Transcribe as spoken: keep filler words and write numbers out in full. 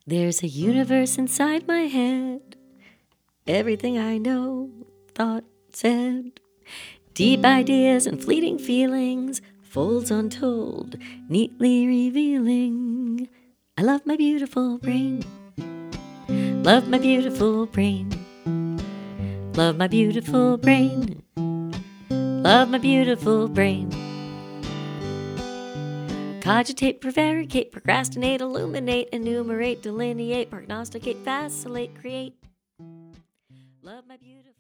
There's a universe inside my head. Everything I know, thought, said. Deep ideas and fleeting feelings, folds untold, neatly revealing. I love my beautiful brain. Love my beautiful brain. Love my beautiful brain. Love my beautiful brain. Cogitate, prevaricate, procrastinate, illuminate, enumerate, delineate, prognosticate, vacillate, create. Love my beautiful